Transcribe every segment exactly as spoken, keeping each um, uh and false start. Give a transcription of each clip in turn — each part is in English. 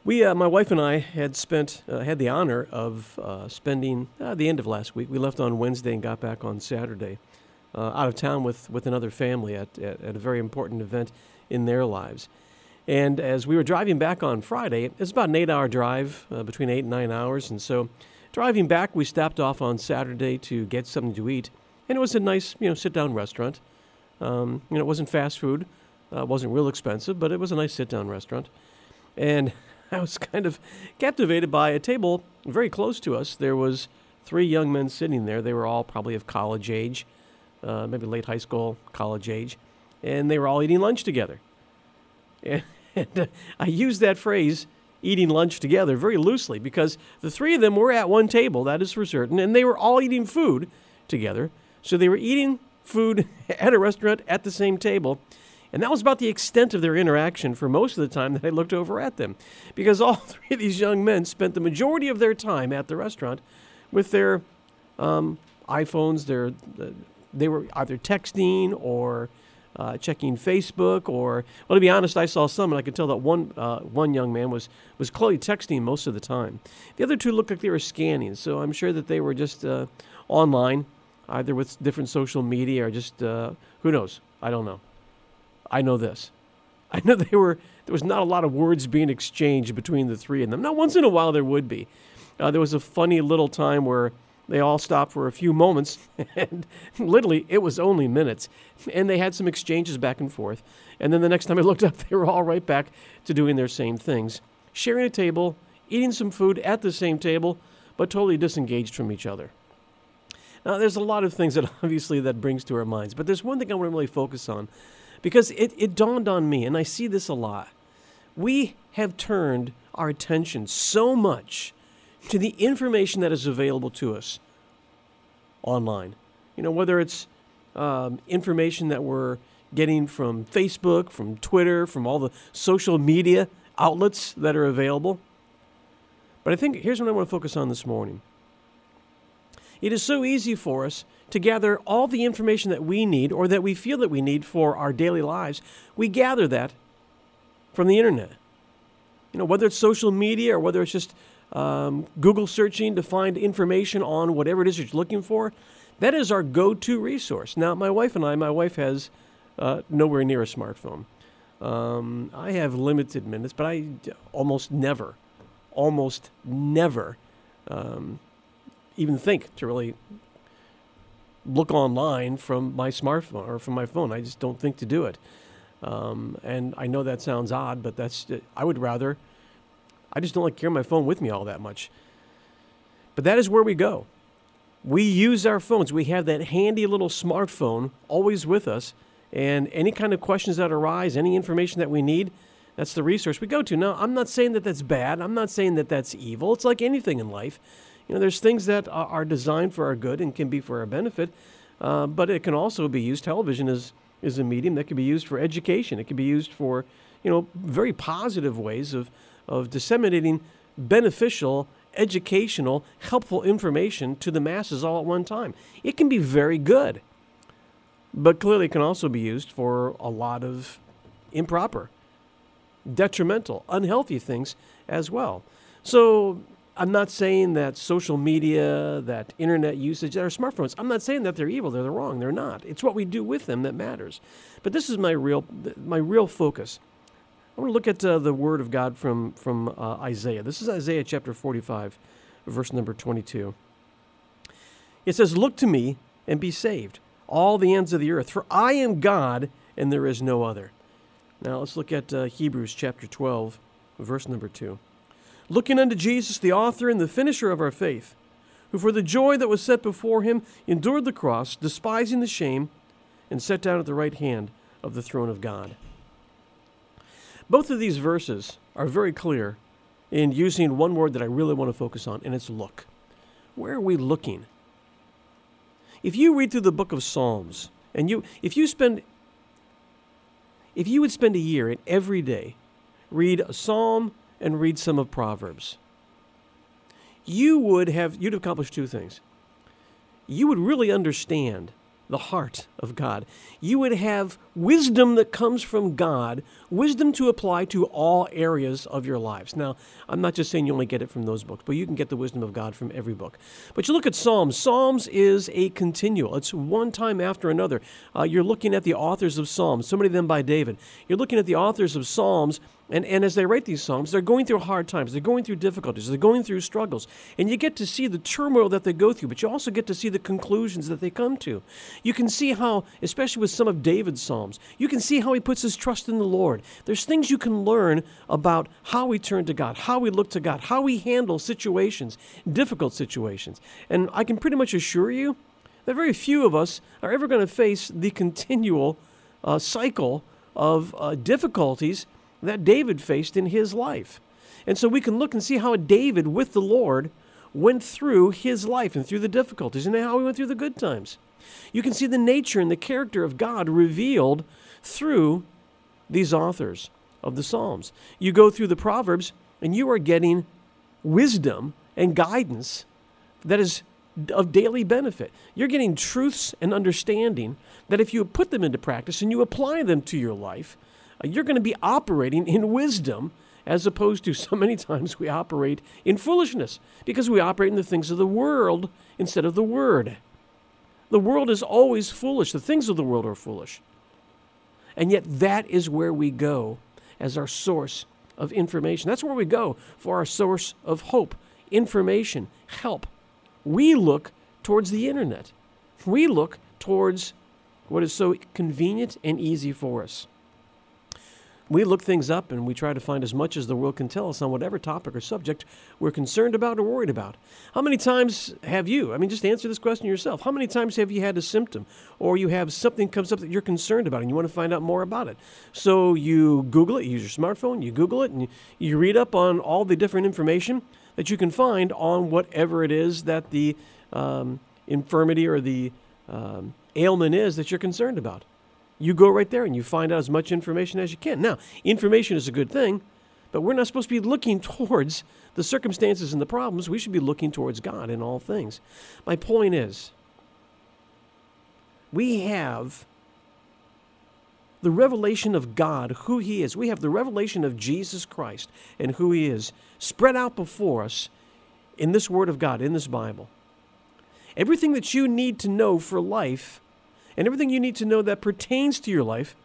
We, uh, my wife and I, had spent uh, had the honor of uh, spending uh, the end of last week. We left on Wednesday and got back on Saturday, uh, out of town with, with another family at, at at a very important event in their lives. And as we were driving back on Friday, it's about an eight-hour drive, uh, between eight and nine hours. And so, driving back, we stopped off on Saturday to get something to eat, and it was a nice, you know, sit-down restaurant. Um, you know, it wasn't fast food, uh, it wasn't real expensive, but it was a nice sit-down restaurant. And I was kind of captivated by a table very close to us. There was three young men sitting there. They were all probably of college age, uh, maybe late high school, college age, and they were all eating lunch together. And, and uh, I use that phrase, eating lunch together, very loosely because the three of them were at one table, that is for certain, and they were all eating food together. So they were eating food at a restaurant at the same table. And that was about the extent of their interaction for most of the time that I looked over at them. Because all three of these young men spent the majority of their time at the restaurant with their um, iPhones. Their, uh, they were either texting or uh, checking Facebook or, well, to be honest, I saw some and I could tell that one uh, one young man was, was clearly texting most of the time. The other two looked like they were scanning, so I'm sure that they were just uh, online, either with different social media or just, uh, who knows, I don't know. I know this. I know they were. There was not a lot of words being exchanged between the three of them. Now, once in a while there would be. Uh, there was a funny little time where they all stopped for a few moments, and literally it was only minutes, and they had some exchanges back and forth. And then the next time I looked up, they were all right back to doing their same things, sharing a table, eating some food at the same table, but totally disengaged from each other. Now, there's a lot of things that obviously that brings to our minds, but there's one thing I want to really focus on. Because it, it dawned on me, and I see this a lot. We have turned our attention so much to the information that is available to us online. You know, whether it's um, information that we're getting from Facebook, from Twitter, from all the social media outlets that are available. But I think here's what I want to focus on this morning. It is so easy for us to gather all the information that we need or that we feel that we need for our daily lives. We gather that from the internet. You know, whether it's social media or whether it's just um, Google searching to find information on whatever it is you're looking for, that is our go-to resource. Now, my wife and I, my wife has uh, nowhere near a smartphone. Um, I have limited minutes, but I almost never, almost never um, even think to really look online from my smartphone or from my phone. I just don't think to do it. Um, and I know that sounds odd, but that's, I would rather, I just don't like carrying my phone with me all that much. But that is where we go. We use our phones. We have that handy little smartphone always with us. And any kind of questions that arise, any information that we need, that's the resource we go to. Now, I'm not saying that that's bad. I'm not saying that that's evil. It's like anything in life. You know, there's things that are designed for our good and can be for our benefit, uh, but it can also be used. Television is, is a medium that can be used for education. It can be used for, you know, very positive ways of, of disseminating beneficial, educational, helpful information to the masses all at one time. It can be very good, but clearly it can also be used for a lot of improper, detrimental, unhealthy things as well. So I'm not saying that social media, that internet usage, that our smartphones, I'm not saying that they're evil, they're wrong, they're not. It's what we do with them that matters. But this is my real my real focus. I want to look at uh, the Word of God from, from uh, Isaiah. This is Isaiah chapter forty-five, verse number twenty-two. It says, "Look to me and be saved, all the ends of the earth, for I am God and there is no other." Now let's look at uh, Hebrews chapter twelve, verse number two. "Looking unto Jesus, the author and the finisher of our faith, who for the joy that was set before him endured the cross, despising the shame, and sat down at the right hand of the throne of God." Both of these verses are very clear in using one word that I really want to focus on, and it's look. Where are we looking? If you read through the book of Psalms, and you if you spend if you would spend a year and every day read a psalm and read some of Proverbs, you would have, you'd accomplish two things. You would really understand the heart of God. You would have wisdom that comes from God, wisdom to apply to all areas of your lives. Now, I'm not just saying you only get it from those books, but you can get the wisdom of God from every book. But you look at Psalms. Psalms is a continual. It's one time after another. Uh, you're looking at the authors of Psalms, so many of them by David. You're looking at the authors of Psalms, and, and as they write these Psalms, they're going through hard times. They're going through difficulties. They're going through struggles. And you get to see the turmoil that they go through, but you also get to see the conclusions that they come to. You can see how, especially with some of David's Psalms, you can see how he puts his trust in the Lord. There's things you can learn about how we turn to God, how we look to God, how we handle situations, difficult situations. And I can pretty much assure you that very few of us are ever going to face the continual uh, cycle of uh, difficulties that David faced in his life. And so we can look and see how David, with the Lord, went through his life and through the difficulties and how he went through the good times. You can see the nature and the character of God revealed through these authors of the Psalms. You go through the Proverbs and you are getting wisdom and guidance that is of daily benefit. You're getting truths and understanding that if you put them into practice and you apply them to your life, uh, you're going to be operating in wisdom, as opposed to so many times we operate in foolishness because we operate in the things of the world instead of the Word. The world is always foolish. The things of the world are foolish. And yet that is where we go as our source of information. That's where we go for our source of hope, information, help. We look towards the internet. We look towards what is so convenient and easy for us. We look things up and we try to find as much as the world can tell us on whatever topic or subject we're concerned about or worried about. How many times have you, I mean, just answer this question yourself. How many times have you had a symptom or you have something comes up that you're concerned about and you want to find out more about it? So you Google it, you use your smartphone, you Google it, and you, you read up on all the different information that you can find on whatever it is that the um, infirmity or the um, ailment is that you're concerned about. You go right there and you find out as much information as you can. Now, information is a good thing, but we're not supposed to be looking towards the circumstances and the problems. We should be looking towards God in all things. My point is, we have the revelation of God, who He is. We have the revelation of Jesus Christ and who He is spread out before us in this Word of God, in this Bible. Everything that you need to know for life and everything you need to know that pertains to your life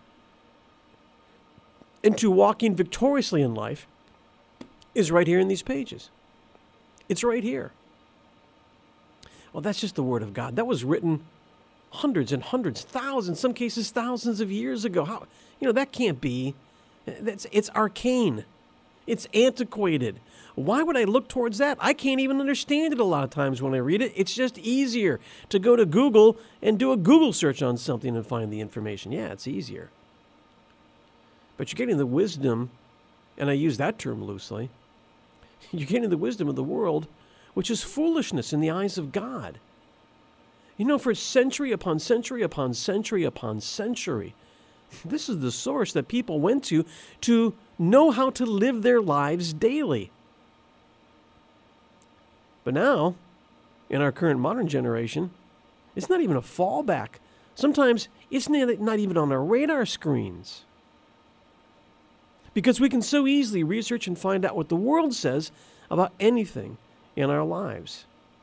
and to walking victoriously in life is right here in these pages. It's right here. Well, that's just the Word of God. That was written hundreds and hundreds, thousands, some cases thousands of years ago. How, you know, that can't be. That's, it's arcane. It's antiquated. Why would I look towards that? I can't even understand it a lot of times when I read it. It's just easier to go to Google and do a Google search on something and find the information. Yeah, it's easier. But you're getting the wisdom, and I use that term loosely, you're getting the wisdom of the world, which is foolishness in the eyes of God. You know, for century upon century upon century upon century, this is the source that people went to to know how to live their lives daily. But now, in our current modern generation, it's not even a fallback. Sometimes it's not even on our radar screens. Because we can so easily research and find out what the world says about anything in our lives.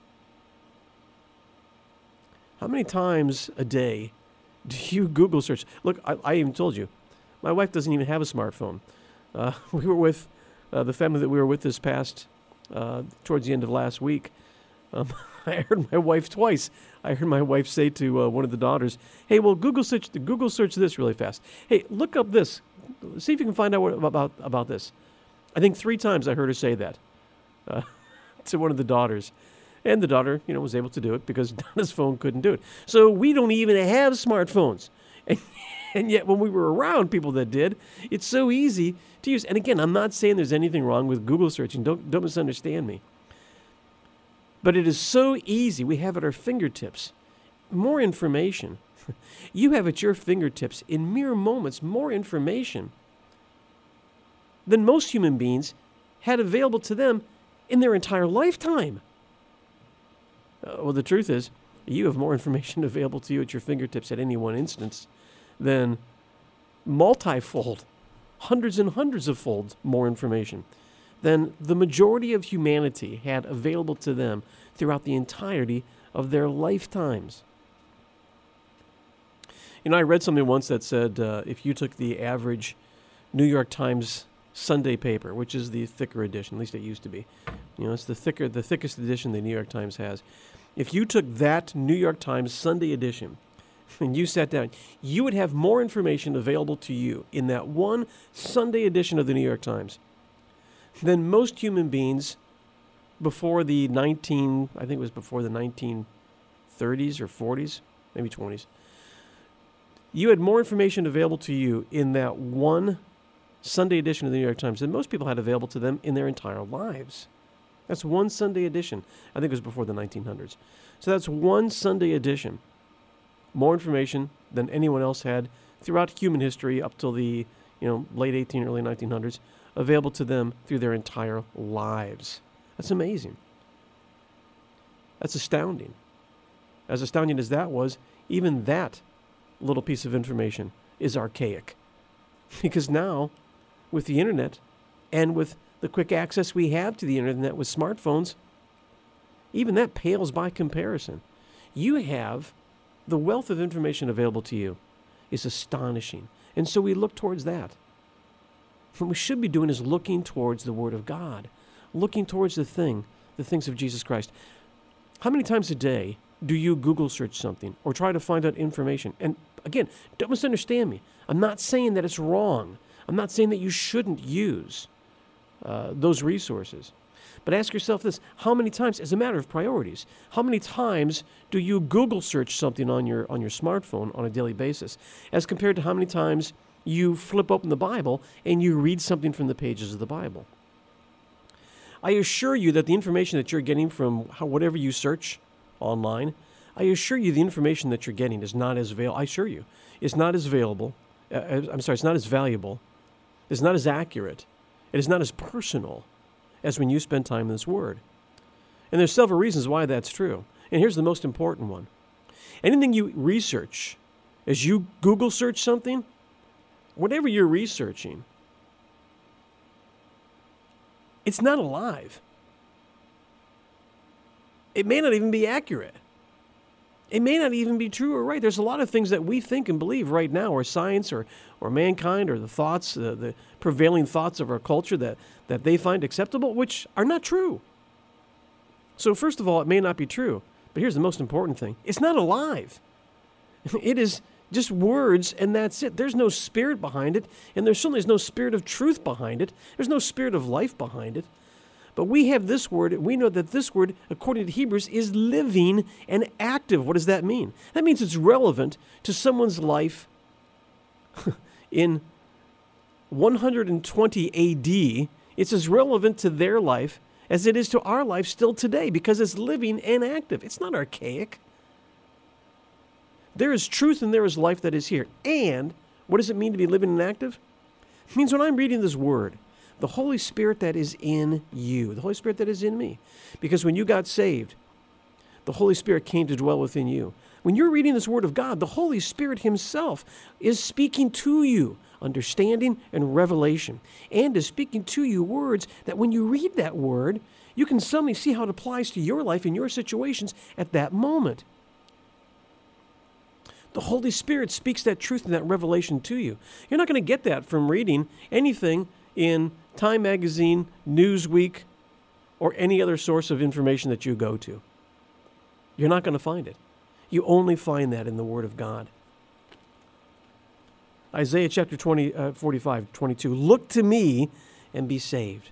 How many times a day do you Google search? Look, I, I even told you, my wife doesn't even have a smartphone. Uh, we were with uh, the family that we were with this past, uh, towards the end of last week. Um, I heard my wife twice. I heard my wife say to uh, one of the daughters, "Hey, well, Google search Google search this really fast. Hey, look up this. See if you can find out what, about about this." I think three times I heard her say that uh, to one of the daughters. And the daughter, you know, was able to do it because Donna's phone couldn't do it. So we don't even have smartphones. And, and yet when we were around people that did, it's so easy to use. And again, I'm not saying there's anything wrong with Google searching. Don't, don't misunderstand me. But it is so easy. We have at our fingertips more information. You have at your fingertips in mere moments more information than most human beings had available to them in their entire lifetime. Uh, well, the truth is, You have more information available to you at your fingertips at any one instance than multifold, hundreds and hundreds of folds more information than the majority of humanity had available to them throughout the entirety of their lifetimes. You know, I read something once that said uh, if you took the average New York Times Sunday paper, which is the thicker edition, at least it used to be, you know, it's the thicker, the thickest edition the New York Times has. If you took that New York Times Sunday edition and you sat down, you would have more information available to you in that one Sunday edition of the New York Times than most human beings before the nineteen, I think it was before the nineteen thirties or forties, maybe twenties. You had more information available to you in that one Sunday edition of the New York Times than most people had available to them in their entire lives. That's one Sunday edition. I think it was before the nineteen hundreds. So that's one Sunday edition. More information than anyone else had throughout human history up till the you know late eighteen, early nineteen hundreds, available to them through their entire lives. That's amazing. That's astounding. As astounding as that was, even that little piece of information is archaic. Because now, with the internet and with the quick access we have to the internet with smartphones, even that pales by comparison. You have the wealth of information available to you is astonishing. And so we look towards that. What we should be doing is looking towards the Word of God, looking towards the thing, the things of Jesus Christ. How many times a day do you Google search something or try to find out information? And again, don't misunderstand me. I'm not saying that it's wrong. I'm not saying that you shouldn't use uh, those resources. But ask yourself this, how many times, as a matter of priorities, how many times do you Google search something on your on your smartphone on a daily basis as compared to how many times you flip open the Bible and you read something from the pages of the Bible? I assure you that the information that you're getting from how, whatever you search online, I assure you the information that you're getting is not as available. I assure you, it's not as available. Uh, I'm sorry, it's not as valuable. It's not as accurate. It is not as personal as when you spend time in this Word. And there's several reasons why that's true. And here's the most important one. Anything you research, as you Google search something, whatever you're researching, it's not alive. It may not even be accurate. It may not even be true or right. There's a lot of things that we think and believe right now, or science, or or mankind, or the thoughts, uh, the prevailing thoughts of our culture that, that they find acceptable, which are not true. So first of all, it may not be true. But here's the most important thing. It's not alive. It is just words, and that's it. There's no spirit behind it, and there certainly is no spirit of truth behind it. There's no spirit of life behind it. But we have this word, and we know that this word, according to Hebrews, is living and active. What does that mean? That means it's relevant to someone's life in one hundred twenty A D. It's as relevant to their life as it is to our life still today, because it's living and active. It's not archaic. There is truth and there is life that is here. And what does it mean to be living and active? It means when I'm reading this word, the Holy Spirit that is in you, the Holy Spirit that is in me. Because when you got saved, the Holy Spirit came to dwell within you. When you're reading this Word of God, the Holy Spirit Himself is speaking to you, understanding and revelation, and is speaking to you words that when you read that word, you can suddenly see how it applies to your life and your situations at that moment. The Holy Spirit speaks that truth and that revelation to you. You're not going to get that from reading anything in Time Magazine, Newsweek, or any other source of information that you go to. You're not going to find it. You only find that in the Word of God. Isaiah chapter twenty, uh, forty-five, twenty-two, look to me and be saved.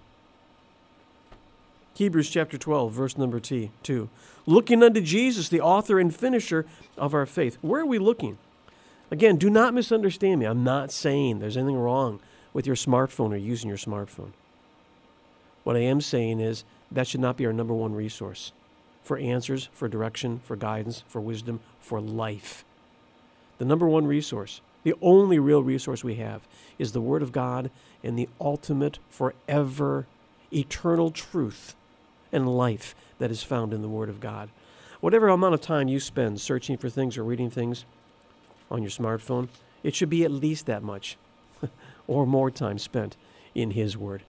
Hebrews chapter twelve, verse number two, looking unto Jesus, the author and finisher of our faith. Where are we looking? Again, do not misunderstand me. I'm not saying there's anything wrong with your smartphone or using your smartphone. What I am saying is that should not be our number one resource for answers, for direction, for guidance, for wisdom, for life. The number one resource, the only real resource we have, is the Word of God and the ultimate, forever, eternal truth and life that is found in the Word of God. whatever amount of time you spend searching for things or reading things on your smartphone, it should be at least that much or more time spent in His Word.